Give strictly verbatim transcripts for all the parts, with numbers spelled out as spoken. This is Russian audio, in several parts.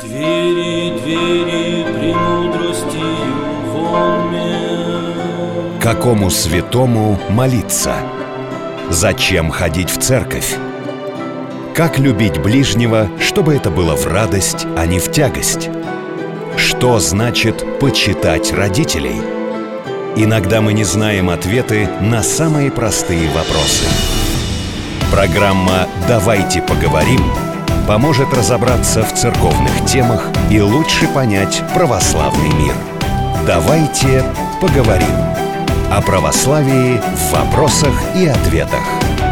Двери, двери, премудростью вонме. Какому святому молиться? Зачем ходить в церковь? Как любить ближнего, чтобы это было в радость, а не в тягость? Что значит почитать родителей? Иногда мы не знаем ответы на самые простые вопросы. Программа «Давайте поговорим» поможет разобраться в церковных темах и лучше понять православный мир. Давайте поговорим о православии в вопросах и ответах.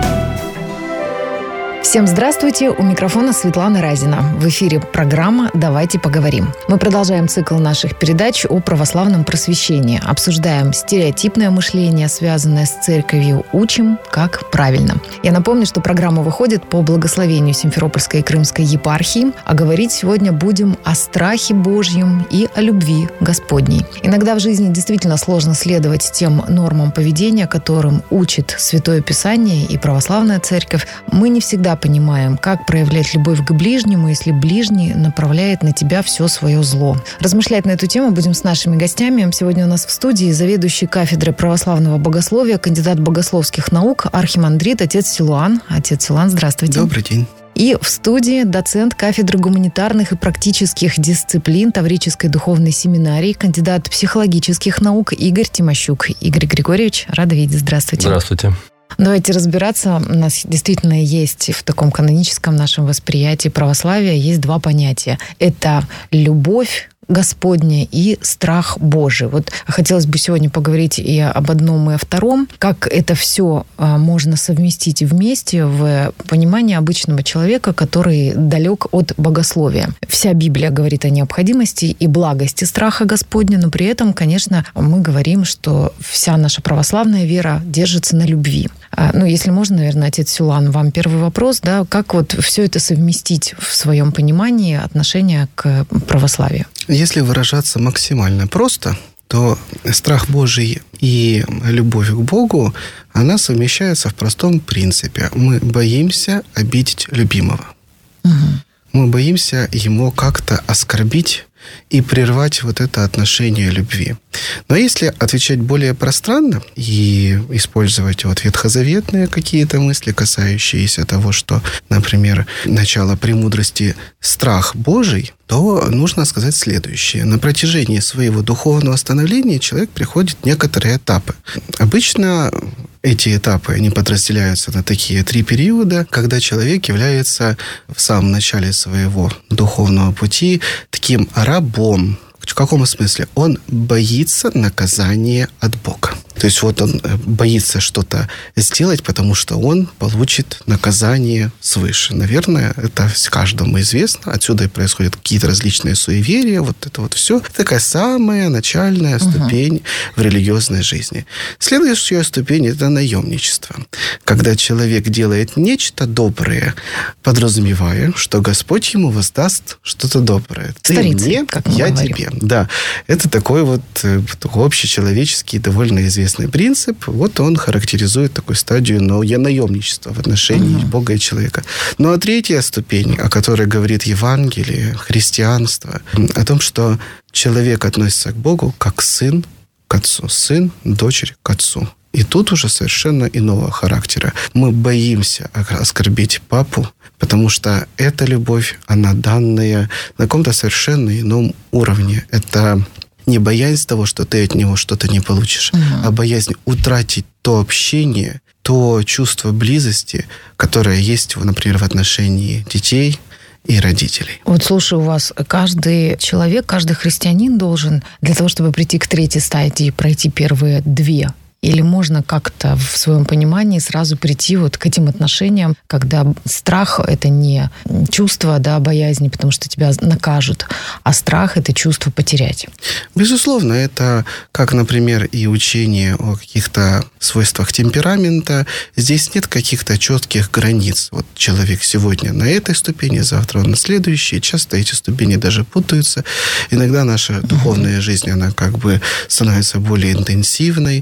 Всем здравствуйте! У микрофона Светлана Разина. В эфире программа «Давайте поговорим». Мы продолжаем цикл наших передач о православном просвещении. Обсуждаем стереотипное мышление, связанное с церковью. Учим, как правильно. Я напомню, что программа выходит по благословению Симферопольской и Крымской епархии. А говорить сегодня будем о страхе Божьем и о любви Господней. Иногда в жизни действительно сложно следовать тем нормам поведения, которым учит Святое Писание и православная церковь. Мы не всегда понимаем, как проявлять любовь к ближнему, если ближний направляет на тебя все свое зло. Размышлять на эту тему будем с нашими гостями. Сегодня у нас в студии заведующий кафедрой православного богословия, кандидат богословских наук, архимандрит, отец Силуан. Отец Силуан, здравствуйте. Добрый день. И в студии доцент кафедры гуманитарных и практических дисциплин Таврической духовной семинарии, кандидат психологических наук Игорь Тимощук. Игорь Григорьевич, рада видеть. Здравствуйте. Здравствуйте. Давайте разбираться. У нас действительно есть в таком каноническом нашем восприятии православия есть два понятия. Это любовь Господня и страх Божий. Вот хотелось бы сегодня поговорить и об одном, и о втором. Как это все можно совместить вместе в понимании обычного человека, который далек от богословия. Вся Библия говорит о необходимости и благости страха Господня, но при этом, конечно, мы говорим, что вся наша православная вера держится на любви. Ну, если можно, наверное, отец Силуан, вам первый вопрос, да, как вот все это совместить в своем понимании отношения к православию? Если выражаться максимально просто, то страх Божий и любовь к Богу, она совмещается в простом принципе. Мы боимся обидеть любимого. Угу. Мы боимся ему как-то оскорбить и прервать вот это отношение любви. Но если отвечать более пространно и использовать вот ветхозаветные какие-то мысли, касающиеся того, что, например, начало премудрости – страх Божий, то нужно сказать следующее. На протяжении своего духовного становления человек приходит в некоторые этапы. Обычно эти этапы, они подразделяются на такие три периода, когда человек является в самом начале своего духовного пути таким рабом. В каком смысле? Он боится наказания от Бога. То есть вот он боится что-то сделать, потому что он получит наказание свыше. Наверное, это каждому известно. Отсюда и происходят какие-то различные суеверия. Вот это вот все. Это такая самая начальная uh-huh. ступень в религиозной жизни. Следующая ступень – это наемничество. Когда человек делает нечто доброе, подразумевая, что Господь ему воздаст что-то доброе. Ты Старицы, мне, как мы я говорим. тебе. Да, это такой вот такой общечеловеческий, довольно известный принцип. Вот он характеризует такую стадию наемничества в отношении uh-huh. Бога и человека. Ну, а третья ступень, о которой говорит Евангелие, христианство, о том, что человек относится к Богу как сын к отцу, сын, дочери к отцу. И тут уже совершенно иного характера. Мы боимся оскорбить папу, потому что эта любовь, она данная на каком-то совершенно ином уровне. Это не боязнь того, что ты от него что-то не получишь, угу. а боязнь утратить то общение, то чувство близости, которое есть, например, в отношении детей и родителей. Вот слушаю вас, каждый человек, каждый христианин должен для того, чтобы прийти к третьей стадии, пройти первые две. Или можно как-то в своем понимании сразу прийти вот к этим отношениям, когда страх — это не чувство, да, боязни, потому что тебя накажут, а страх — это чувство потерять? Безусловно, это как, например, и учение о каких-то свойствах темперамента. Здесь нет каких-то четких границ. Вот человек сегодня на этой ступени, завтра он на следующей. Часто эти ступени даже путаются. Иногда наша духовная жизнь, она как бы становится более интенсивной. Иногда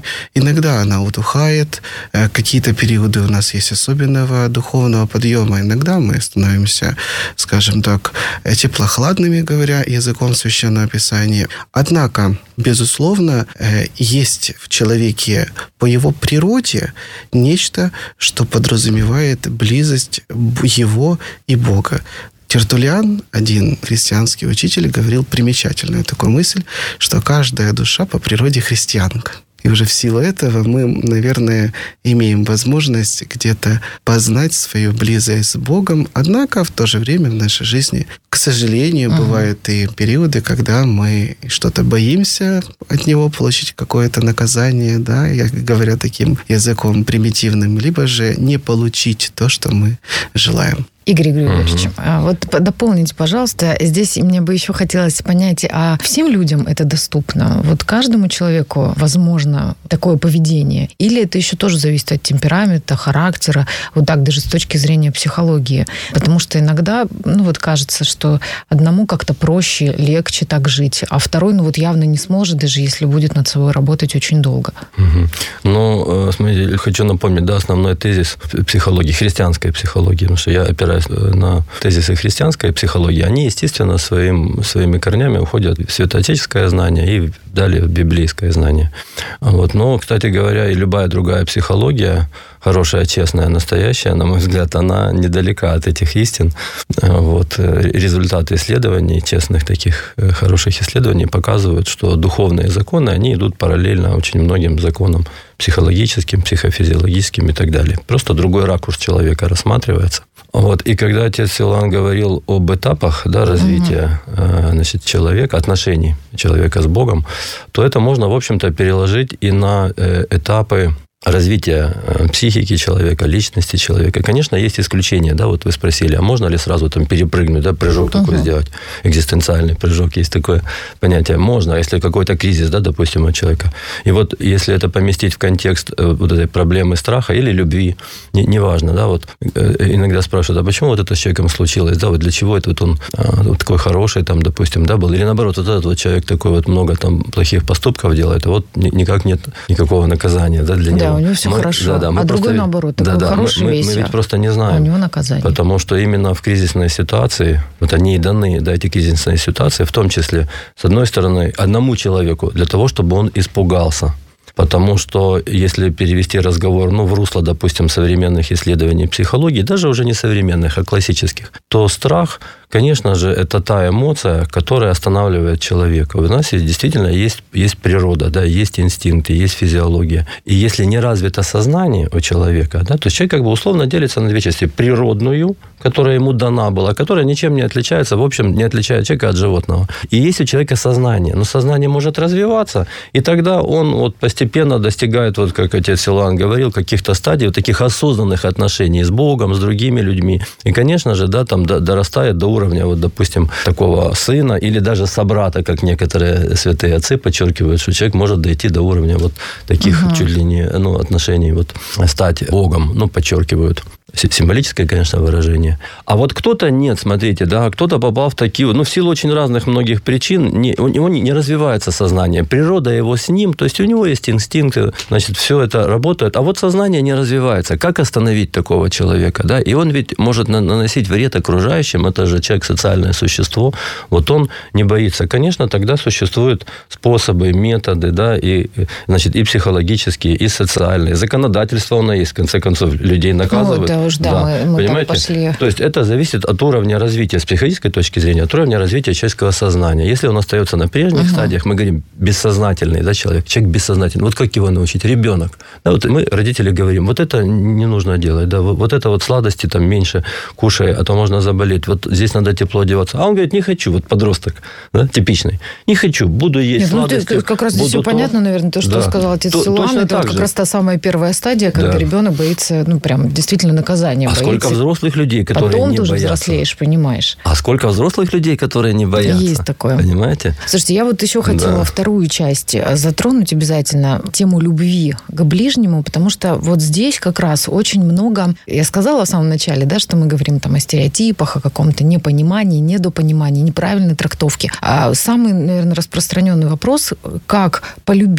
иногда она утухает, какие-то периоды у нас есть особенного духовного подъема, иногда мы становимся, скажем так, теплохладными, говоря языком Священного Писания. Однако, безусловно, есть в человеке по его природе нечто, что подразумевает близость его и Бога. Тертуллиан, один христианский учитель, говорил примечательную такую мысль, что каждая душа по природе христианка. И уже в силу этого мы, наверное, имеем возможность где-то познать свою близость с Богом. Однако в то же время в нашей жизни, к сожалению, uh-huh. бывают и периоды, когда мы что-то боимся от Него, получить какое-то наказание, да, я говоря таким языком примитивным, либо же не получить то, что мы желаем. Игорь Григорьевич, угу. вот дополните, пожалуйста, здесь мне бы еще хотелось понять, а всем людям это доступно? Вот каждому человеку возможно такое поведение? Или это еще тоже зависит от темперамента, характера, вот так даже с точки зрения психологии? Потому что иногда, ну вот кажется, что одному как-то проще, легче так жить, а второй, ну вот явно не сможет, даже если будет над собой работать очень долго. Угу. Ну, смотрите, хочу напомнить, да, основной тезис психологии, христианской психологии, потому что я опираюсь на тезисы христианской психологии, они, естественно, своим, своими корнями уходят в святоотеческое знание и далее в библейское знание. Вот. Но, кстати говоря, и любая другая психология, хорошая, честная, настоящая, на мой взгляд, она недалека от этих истин. Вот. Результаты исследований, честных таких хороших исследований показывают, что духовные законы, они идут параллельно очень многим законам психологическим, психофизиологическим и так далее. Просто другой ракурс человека рассматривается. Вот. И когда отец Силуан говорил об этапах, да, развития угу. значит, человека, отношений человека с Богом, то это можно, в общем-то, переложить и на этапы развития психики человека, личности человека. Конечно, есть исключения, да, вот вы спросили, а можно ли сразу там перепрыгнуть, да, прыжок uh-huh. такой сделать, экзистенциальный прыжок, есть такое понятие. Можно, если какой-то кризис, да, допустим, у человека. И вот если это поместить в контекст вот этой проблемы страха или любви, не, неважно, да, вот иногда спрашивают, а почему вот это с человеком случилось, да, вот для чего это вот он вот такой хороший, там, допустим, да, был, или наоборот, вот этот вот человек такой вот много там плохих поступков делает, а вот никак нет никакого наказания, да, для него. Да, у него все мы, хорошо, да, да, а другой просто, наоборот, такой да, да, хороший мы, весь. Мы ведь просто не знаем. А у него наказание. Потому что именно в кризисной ситуации, вот они и даны, да, эти кризисные ситуации, в том числе, с одной стороны, одному человеку, для того, чтобы он испугался. Потому что, если перевести разговор, ну, в русло, допустим, современных исследований психологии, даже уже не современных, а классических, то страх, конечно же, это та эмоция, которая останавливает человека. У нас действительно есть, есть природа, да, есть инстинкты, есть физиология. И если не развито сознание у человека, да, то человек как бы условно делится на две части. Природную, которая ему дана была, которая ничем не отличается, в общем, не отличает человека от животного. И есть у человека сознание. Но сознание может развиваться, и тогда он вот постепенно достигает, вот как отец Силуан говорил, каких-то стадий вот таких осознанных отношений с Богом, с другими людьми. И, конечно же, да, там дорастает до уровня, вот, допустим, такого сына или даже собрата, как некоторые святые отцы подчеркивают, что человек может дойти до уровня вот таких угу. чуть ли не, ну, отношений, вот, стать Богом, ну, подчеркивают. Символическое, конечно, выражение. А вот кто-то нет, смотрите, да, кто-то попал в такие, ну, в силу очень разных многих причин, не, у него не развивается сознание, природа его с ним, то есть у него есть инстинкты, значит, все это работает, а вот сознание не развивается. Как остановить такого человека, да? И он ведь может наносить вред окружающим, это же человек социальное существо, вот он не боится. Конечно, тогда существуют способы, методы, да, и, значит, и психологические, и социальные. Законодательство оно есть, в конце концов, людей наказывают. Ну, уж, да, да, мы, мы там пошли. То есть это зависит от уровня развития с психологической точки зрения, от уровня развития человеческого сознания. Если он остается на прежних угу. стадиях, мы говорим бессознательный, да, человек, человек бессознательный. Вот как его научить? Ребенок. Да, вот мы, родители, говорим, вот это не нужно делать, да, вот это вот сладости там меньше кушай, а то можно заболеть. Вот здесь надо тепло одеваться. А он говорит, не хочу, вот подросток, да, типичный. Не хочу, буду есть Нет, сладости. Ну, как раз здесь все то... понятно, наверное, то, что да. сказал отец то, Силуан, это вот как раз та самая первая стадия, когда да. ребенок боится, ну, прям действительно наказания. А боится. Сколько взрослых людей, которые Потом не ты уже боятся. взрослеешь, понимаешь. А сколько взрослых людей, которые не боятся. Есть такое. Понимаете? Слушайте, я вот еще хотела да. вторую часть затронуть обязательно, тему любви к ближнему, потому что вот здесь как раз очень много... Я сказала в самом начале, да, что мы говорим там о стереотипах, о каком-то непонимании, недопонимании, неправильной трактовке. А самый, наверное, распространенный вопрос, как полюбить,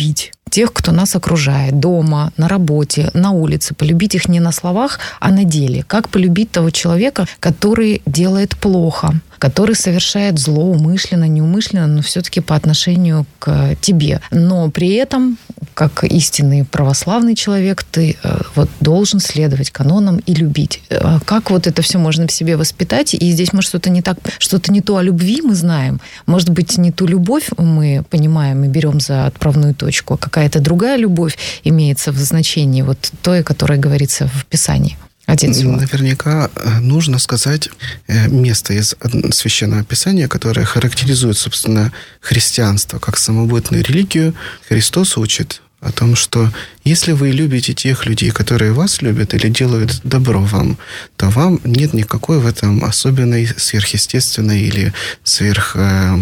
тех, кто нас окружает, дома, на работе, на улице, полюбить их не на словах, а на деле. Как полюбить того человека, который делает плохо, который совершает зло умышленно, неумышленно, но все-таки по отношению к тебе. Но при этом, как истинный православный человек, ты вот должен следовать канонам и любить. Как вот это все можно в себе воспитать? И здесь, может, что-то не так, что-то не то о любви мы знаем. Может быть, не ту любовь мы понимаем и берем за отправную точку, а какая-то другая любовь имеется в значении вот той, которая говорится в Писании. Отец Иван. Наверняка нужно сказать место из Священного Писания, которое характеризует, собственно, христианство как самобытную религию. Христос учит о том, что если вы любите тех людей, которые вас любят или делают добро вам, то вам нет никакой в этом особенной, сверхъестественной или сверх...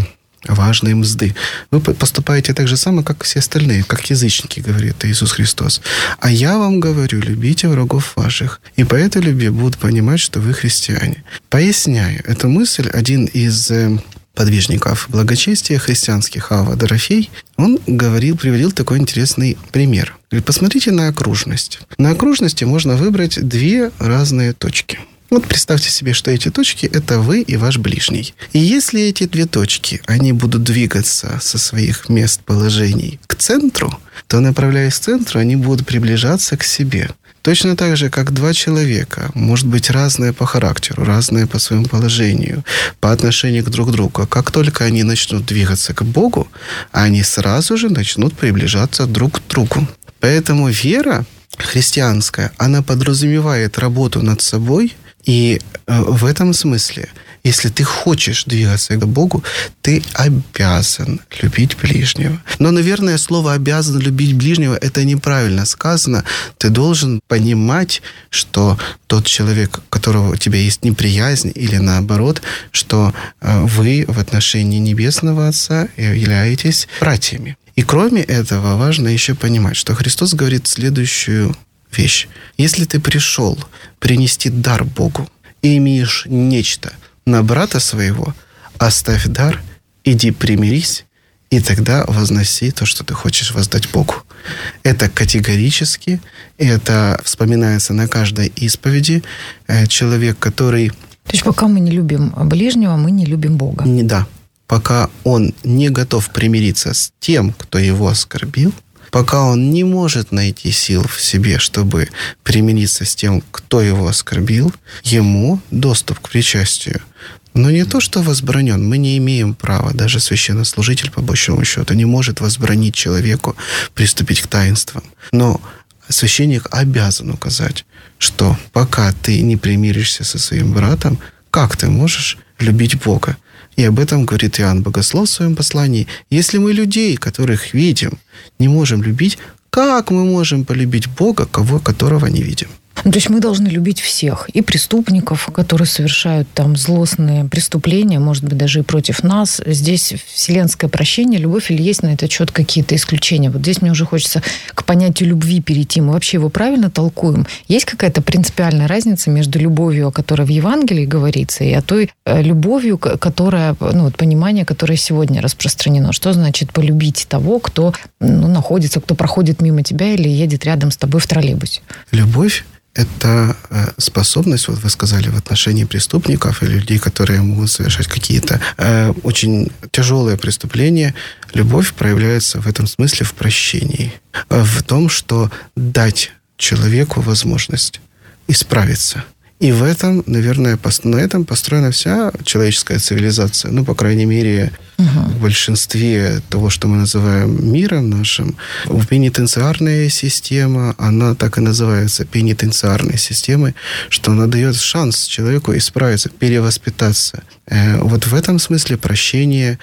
важные мзды. Вы поступаете так же самое, как все остальные, как язычники, говорит Иисус Христос. А я вам говорю, любите врагов ваших, и по этой любви будут понимать, что вы христиане. Поясняю эту мысль, один из подвижников благочестия христианских, Ава Дорофей, он говорил, приводил такой интересный пример. Говорит, посмотрите на окружность. На окружности можно выбрать две разные точки. Вот представьте себе, что эти точки – это вы и ваш ближний. И если эти две точки, они будут двигаться со своих мест положений к центру, то, направляясь к центру, они будут приближаться к себе. Точно так же, как два человека, может быть, разные по характеру, разные по своему положению, по отношению к друг другу. Как только они начнут двигаться к Богу, они сразу же начнут приближаться друг к другу. Поэтому вера христианская, она подразумевает работу над собой. И в этом смысле, если ты хочешь двигаться к Богу, ты обязан любить ближнего. Но, наверное, слово «обязан любить ближнего» – это неправильно сказано. Ты должен понимать, что тот человек, у которого у тебя есть неприязнь, или наоборот, что вы в отношении Небесного Отца являетесь братьями. И кроме этого, важно еще понимать, что Христос говорит следующую вещь. Если ты пришел принести дар Богу и имеешь нечто на брата своего, оставь дар, иди примирись, и тогда возноси то, что ты хочешь воздать Богу. Это категорически, это вспоминается на каждой исповеди. Человек, который... То есть пока мы не любим ближнего, мы не любим Бога. Не, да. Пока он не готов примириться с тем, кто его оскорбил, пока он не может найти сил в себе, чтобы примириться с тем, кто его оскорбил, ему доступ к причастию. Но не то, что возбранен. Мы не имеем права, даже священнослужитель, по большому счету, не может возбранить человеку приступить к таинствам. Но священник обязан указать, что пока ты не примиришься со своим братом, как ты можешь любить Бога? И об этом говорит Иоанн Богослов в своем послании. Если мы людей, которых видим, не можем любить, как мы можем полюбить Бога, кого, которого не видим? Ну, то есть мы должны любить всех. И преступников, которые совершают там злостные преступления, может быть, даже и против нас. Здесь вселенское прощение, любовь, или есть на этот счет какие-то исключения? Вот здесь мне уже хочется к понятию любви перейти. Мы вообще его правильно толкуем? Есть какая-то принципиальная разница между любовью, о которой в Евангелии говорится, и о той любовью, которая, ну, вот понимание, которое сегодня распространено? Что значит полюбить того, кто, ну, находится, кто проходит мимо тебя или едет рядом с тобой в троллейбусе? Любовь – это способность, вот вы сказали, в отношении преступников или людей, которые могут совершать какие-то э, очень тяжелые преступления. Любовь проявляется в этом смысле в прощении. В том, что дать человеку возможность исправиться. И в этом, наверное, на этом построена вся человеческая цивилизация. Ну, по крайней мере, угу. в большинстве того, что мы называем миром нашим. Пенитенциарная система, она так и называется, пенитенциарной системой, что она дает шанс человеку исправиться, перевоспитаться. Вот в этом смысле прощение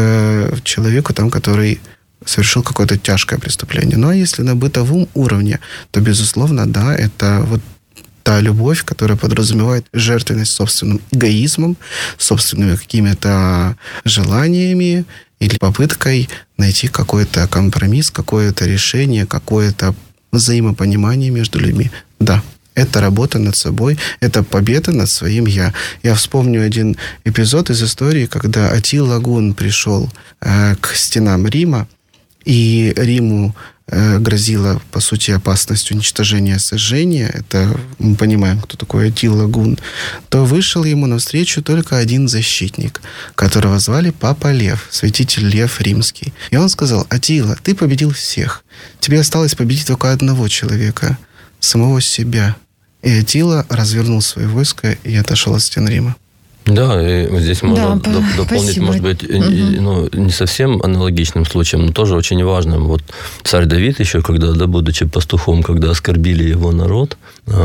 к человеку, там, который совершил какое-то тяжкое преступление. Ну, а если на бытовом уровне, то, безусловно, да, это вот та любовь, которая подразумевает жертвенность собственным эгоизмом, собственными какими-то желаниями или попыткой найти какой-то компромисс, какое-то решение, какое-то взаимопонимание между людьми. Да, это работа над собой, это победа над своим «я». Я вспомню один эпизод из истории, когда Аттила Гун пришел э, к стенам Рима, и Риму э, грозила, по сути, опасность уничтожения, сожжения, это мы понимаем, кто такой Аттила Гун, то вышел ему навстречу только один защитник, которого звали Папа Лев, святитель Лев Римский. И он сказал: Аттила, ты победил всех. Тебе осталось победить только одного человека, самого себя. И Аттила развернул свое войско и отошел от стен Рима. Да, и здесь можно да, дополнить, спасибо. может быть, угу. ну, не совсем аналогичным случаем, но тоже очень важным. Вот царь Давид еще, когда, да, будучи пастухом, когда оскорбили его народ,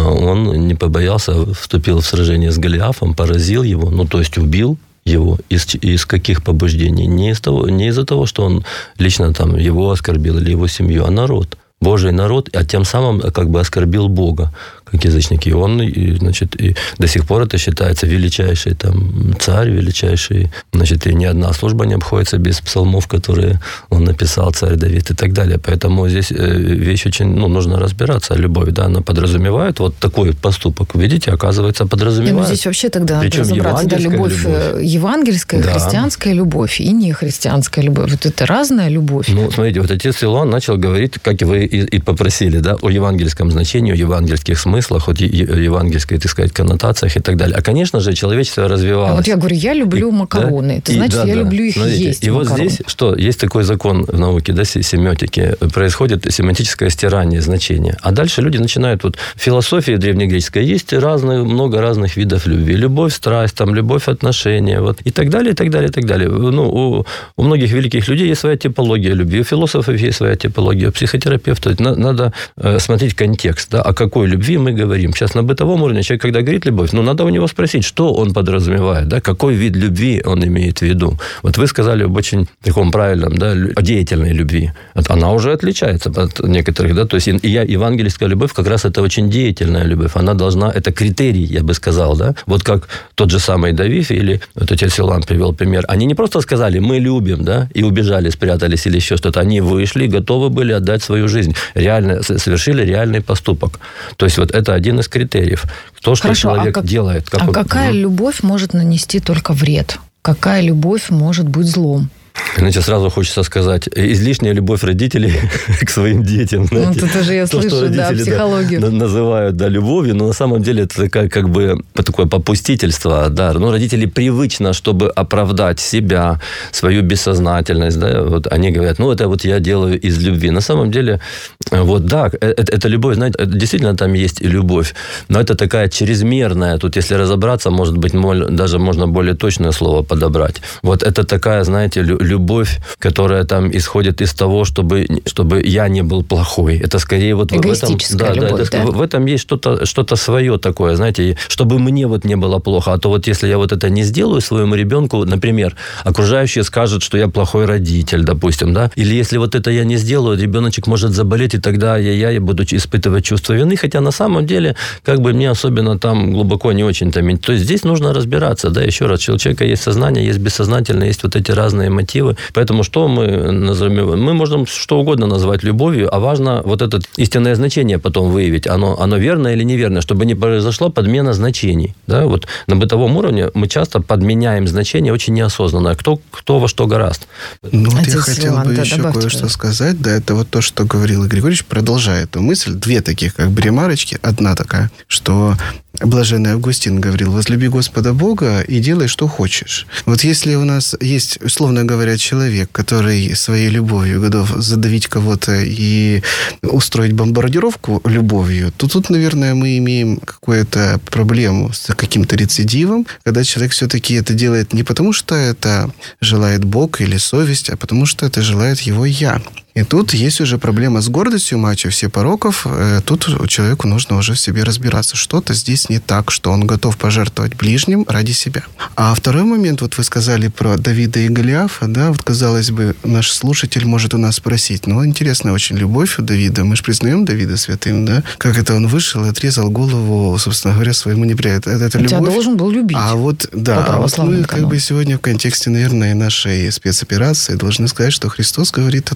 он не побоялся, вступил в сражение с Голиафом, поразил его, ну, то есть убил его. Из, из каких побуждений? Не, из того, не из-за того, что он лично там его оскорбил или его семью, а народ. Божий народ, а тем самым как бы оскорбил Бога, как язычники. И он, и, значит, и до сих пор это считается величайший там, царь, величайший. Значит, и ни одна служба не обходится без псалмов, которые он написал, царь Давид и так далее. Поэтому здесь вещь очень, ну, нужно разбираться. Любовь, да, она подразумевает вот такой поступок. Видите, оказывается, подразумевает. Ну, здесь вообще тогда надо Причем разобраться. Да, любовь, любовь. Евангельская, да. Христианская любовь и нехристианская любовь. Вот это разная любовь. Ну, смотрите, вот отец Иоанн начал говорить, как вы и, и попросили, да, о евангельском значении, о евангельских смыслах, о евангельской, так сказать, коннотациях и так далее. А, конечно же, человечество развивалось. А вот я говорю, я люблю и, макароны. Да? Это значит, и, да, я да. люблю их Смотрите, есть. И макароны. Вот здесь, что, есть такой закон в науке, да, семиотики, происходит семантическое стирание значения. А дальше люди начинают, вот в философии древнегреческой есть разные, много разных видов любви. Любовь, страсть, там, любовь, отношения, вот, и так далее, и так далее, и так далее. Ну, у, у многих великих людей есть своя типология любви, у философов есть своя типология, у психотерапевтов. Надо смотреть контекст, да, о какой любви мы говорим. Сейчас на бытовом уровне человек, когда говорит любовь, ну, надо у него спросить, что он подразумевает, да, какой вид любви он имеет в виду. Вот вы сказали об очень таком правильном, да, о деятельной любви. Она уже отличается от некоторых, да, то есть и я, евангельская любовь как раз это очень деятельная любовь. Она должна, это критерий, я бы сказал, да, вот как тот же самый Давид или вот отец Иоанн привел пример. Они не просто сказали, мы любим, да, и убежали, спрятались или еще что-то. Они вышли, готовы были отдать свою жизнь. Реально, совершили реальный поступок. То есть, вот это один из критериев. То, что Хорошо, человек а как, делает. Как а он, какая ну, любовь может нанести только вред? Какая любовь может быть злом? Значит, сразу хочется сказать, излишняя любовь родителей к своим детям. Знаете, ну, это же я то, слышу, да, психологию. Да, называют, да, любовью, но на самом деле это такая, как бы, такое попустительство, да. Ну, родители привычно, чтобы оправдать себя, свою бессознательность, да, вот они говорят, ну, это вот я делаю из любви. На самом деле, вот, да, это, это любовь, знаете, действительно там есть и любовь, но это такая чрезмерная, тут, если разобраться, может быть, даже можно более точное слово подобрать. Вот это такая, знаете, любовь, которая там исходит из того, чтобы, чтобы я не был плохой. Это скорее вот в этом, да, любовь, да, да? в этом есть что-то, что-то свое такое, знаете, чтобы мне вот не было плохо. А то вот если я вот это не сделаю своему ребенку, например, окружающие скажут, что я плохой родитель, допустим, да, или если вот это я не сделаю, ребеночек может заболеть, и тогда я, я буду испытывать чувство вины, хотя на самом деле, как бы мне особенно там глубоко не очень-то... То есть здесь нужно разбираться, да, еще раз, у человека есть сознание, есть бессознательное, есть вот эти разные мотивы. Поэтому что мы назовем? Мы можем что угодно назвать любовью, а важно вот это истинное значение потом выявить. Оно, оно верное или неверное, чтобы не произошла подмена значений. Да? Вот на бытовом уровне мы часто подменяем значения очень неосознанно. Кто, кто во что гораст. Ну, вот я хотел бы еще кое-что сказать. Да, это вот то, что говорил Игорь Григорьевич, продолжая эту мысль. Две таких, как бы ремарочки. Одна такая, что блаженный Августин говорил, возлюби Господа Бога и делай, что хочешь. Вот если у нас есть, условно говоря, человек, который своей любовью готов задавить кого-то и устроить бомбардировку любовью, то тут, наверное, мы имеем какую-то проблему с каким-то рецидивом, когда человек все-таки это делает не потому, что это желает Бог или совесть, а потому, что это желает его «я». И тут есть уже проблема с гордостью, мачо все пороков. Тут человеку нужно уже в себе разбираться. Что-то здесь не так, что он готов пожертвовать ближним ради себя. А второй момент, вот вы сказали про Давида и Голиафа, да, вот, казалось бы, наш слушатель может у нас спросить, ну, интересная очень любовь у Давида, мы же признаем Давида святым, да, как это он вышел и отрезал голову, собственно говоря, своему неприятелю. Это, это любовь. Тебя должен был любить. А вот, да, а вот мы как бы сегодня в контексте, наверное, нашей спецоперации должны сказать, что Христос говорит о том, что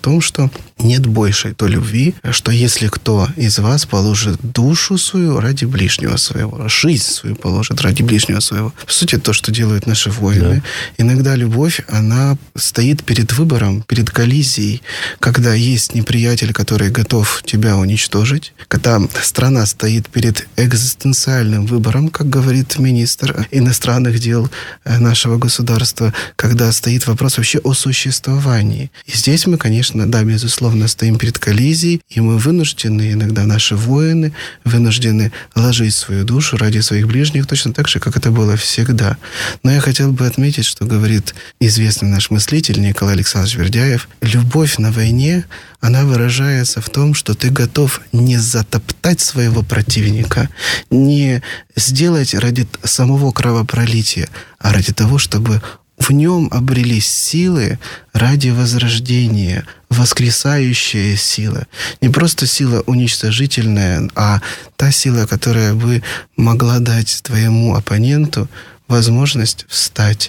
что нет большей той любви, что если кто из вас положит душу свою ради ближнего своего, жизнь свою положит ради ближнего своего. По сути, то, что делают наши воины. Да. Иногда любовь, она стоит перед выбором, перед коллизией, когда есть неприятель, который готов тебя уничтожить, когда страна стоит перед экзистенциальным выбором, как говорит министр иностранных дел нашего государства, когда стоит вопрос вообще о существовании. И здесь мы, конечно, да, безусловно, стоим перед коллизией, и мы вынуждены, иногда наши воины вынуждены ложить свою душу ради своих ближних, точно так же, как это было всегда. Но я хотел бы отметить, что говорит известный наш мыслитель Николай Александрович Бердяев: любовь на войне, она выражается в том, что ты готов не затоптать своего противника, не сделать ради самого кровопролития, а ради того, чтобы в нем обрелись силы ради возрождения, воскресающая сила. Не просто сила уничтожительная, а та сила, которая бы могла дать твоему оппоненту возможность встать.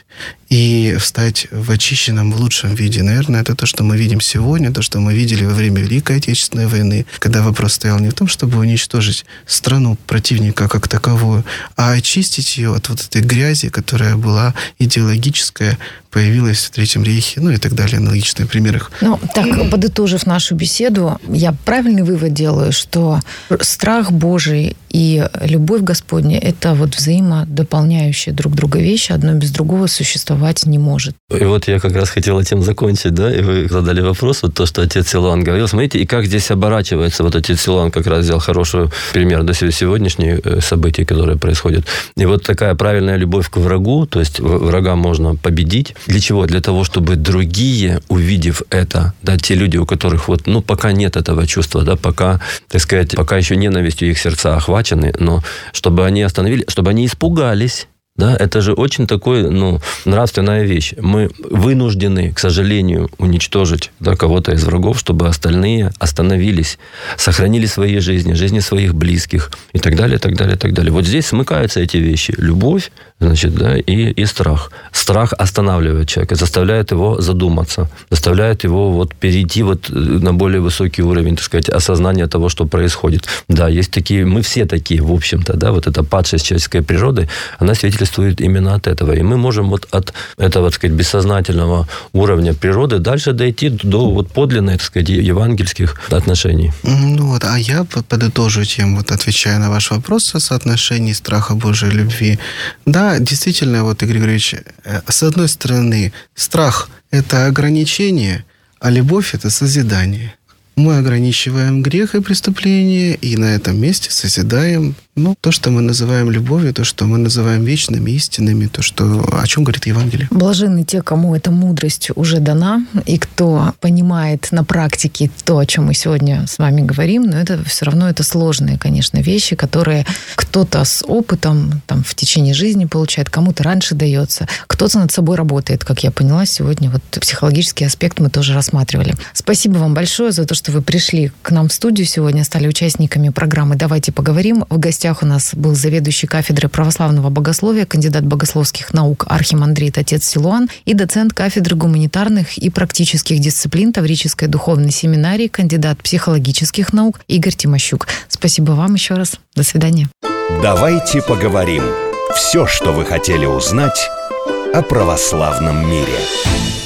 И встать в очищенном, в лучшем виде. Наверное, это то, что мы видим сегодня, то, что мы видели во время Великой Отечественной войны, когда вопрос стоял не в том, чтобы уничтожить страну противника как таковую, а очистить ее от вот этой грязи, которая была идеологическая, появилась в Третьем рейхе, ну и так далее, аналогичные примеры. Ну, так, подытожив нашу беседу, я правильный вывод делаю, что страх Божий и любовь Господня – это вот взаимодополняющие друг друга вещи, одно без другого существовать не может. И вот я как раз хотел этим закончить, да, и вы задали вопрос, вот то, что отец Силуан говорил. Смотрите, и как здесь оборачивается, вот отец Силуан как раз взял хороший пример, да, сегодняшние события, которые происходят. И вот такая правильная любовь к врагу, то есть врага можно победить. Для чего? Для того, чтобы другие, увидев это, да, те люди, у которых вот, ну, пока нет этого чувства, да, пока, так сказать, пока еще ненавистью их сердца охвачены, но чтобы они остановили, чтобы они испугались. Да, это же очень такой, ну, нравственная вещь. Мы вынуждены, к сожалению, уничтожить, да, кого-то из врагов, чтобы остальные остановились, сохранили свои жизни, жизни своих близких и так далее, так далее, так далее. Вот здесь смыкаются эти вещи. Любовь, значит, да, и, и страх. Страх останавливает человека, заставляет его задуматься, заставляет его вот перейти вот на более высокий уровень, так сказать, осознания того, что происходит. Да, есть такие, мы все такие, в общем-то, да, вот эта падшая человеческой природы, она свидетельствует именно от этого. И мы можем вот от этого, так сказать, бессознательного уровня природы дальше дойти до вот подлинных, так сказать, евангельских отношений. Ну вот, а я подытожу тем, вот отвечая на ваш вопрос о соотношении страха Божией любви. Да, действительно, вот, Игорь Григорьевич, с одной стороны, страх – это ограничение, а любовь – это созидание. Мы ограничиваем грех и преступление, и на этом месте созидаем, ну, то, что мы называем любовью, то, что мы называем вечными истинами, то, что, о чем говорит Евангелие. Блаженны те, кому эта мудрость уже дана, и кто понимает на практике то, о чем мы сегодня с вами говорим, но это все равно это сложные, конечно, вещи, которые кто-то с опытом там, в течение жизни получает, кому-то раньше дается, кто-то над собой работает, как я поняла сегодня. Вот психологический аспект мы тоже рассматривали. Спасибо вам большое за то, что вы пришли к нам в студию сегодня, стали участниками программы «Давайте поговорим». В гостях у нас был заведующий кафедрой православного богословия, кандидат богословских наук архимандрит отец Силуан и доцент кафедры гуманитарных и практических дисциплин Таврической духовной семинарии, кандидат психологических наук Игорь Тимощук. Спасибо вам еще раз. До свидания. Давайте поговорим. Все, что вы хотели узнать о православном мире.